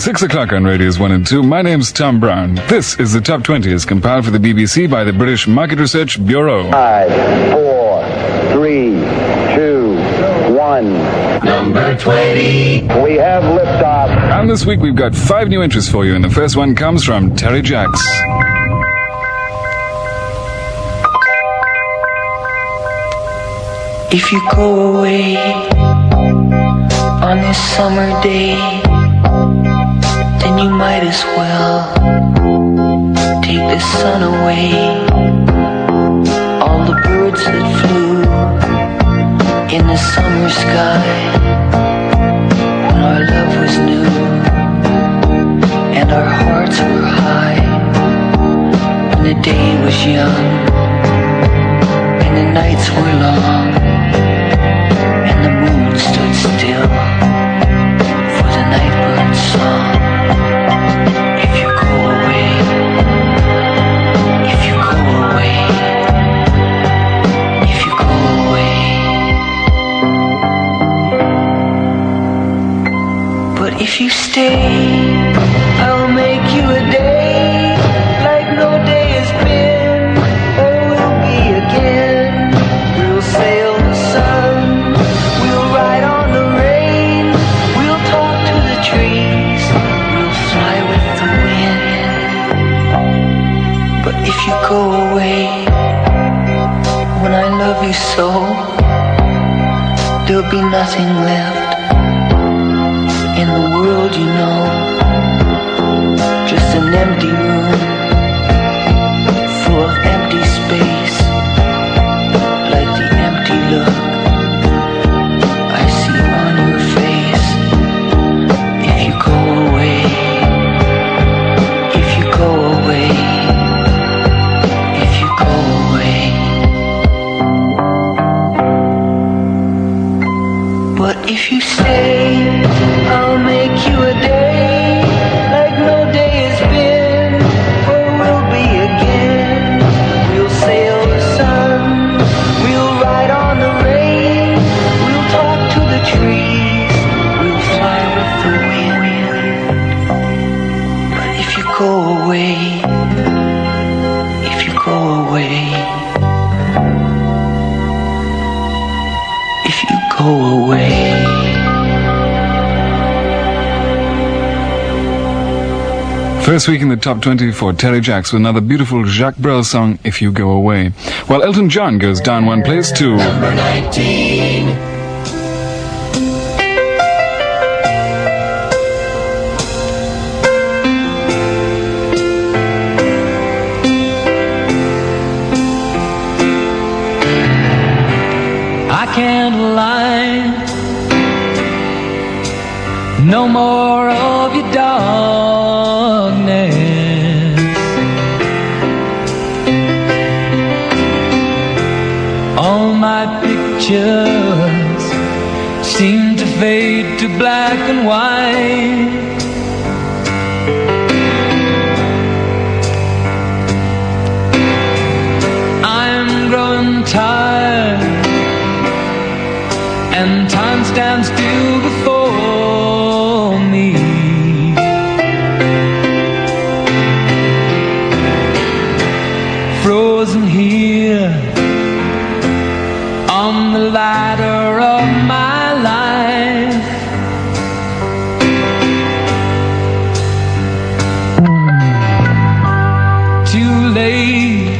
6 o'clock on Radios 1 and 2. My name's Tom Brown. This is the Top 20 as compiled for the BBC by the British Market Research Bureau. 5, 4, 3, 2, 1. Number 20. We have liftoff. And this week we've got 5 new entries for you, and the first one comes from Terry Jacks. If you go away on this summer day, then you might as well take the sun away. All the birds that flew in the summer sky when our love was new and our hearts were high, when the day was young and the nights were long and the moon stood still for the nightbird's song. If you go away, if you go away, if you go away. But if you stay, I'll make you a day like no day has been or will be again. We'll sail the sun, we'll ride on the rain, we'll talk to the trees, we'll fly with the wind. But if you go away when I love you so, there'll be nothing left in the world, you know, just an empty room full of empty space, like the empty look I see on your face. If you go away, if you go away, if you go away. But if you stay, I'll make you a day like no day has been or will be again. We'll sail the sun, we'll ride on the rain, we'll talk to the trees, we'll fly with the wind. But if you go away, if you go away, if you go away. First week in the Top 20 for Terry Jacks with another beautiful Jacques Brel song, If You Go Away. While Elton John goes down one place to Number 19. I can't lie, no more of your darkness. All my pictures seem to fade to black and white. I'm growing tired and time stands still before me. Frozen here on the ladder of my life. Too late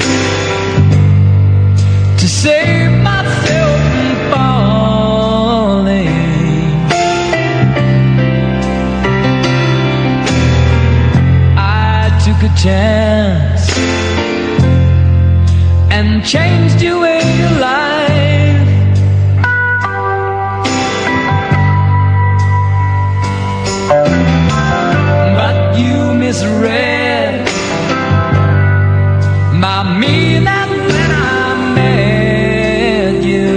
to save myself from falling. I took a chance and changed your way of life. But you misread my meaning when I met you.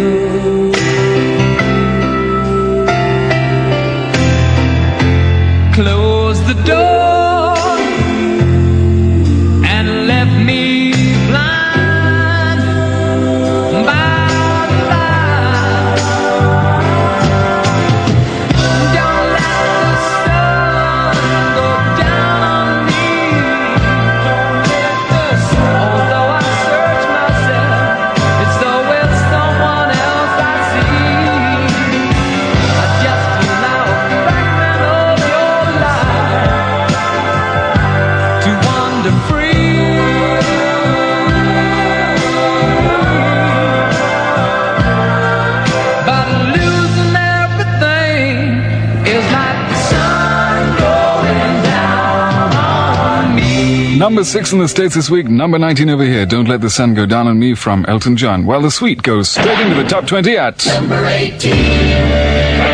Close the door and left me blind by the light. Don't let the sun Number 6 in the States this week, number 19 over here. Don't Let the Sun Go Down on Me from Elton John. Well, the sweet goes straight into the top 20 at number 18.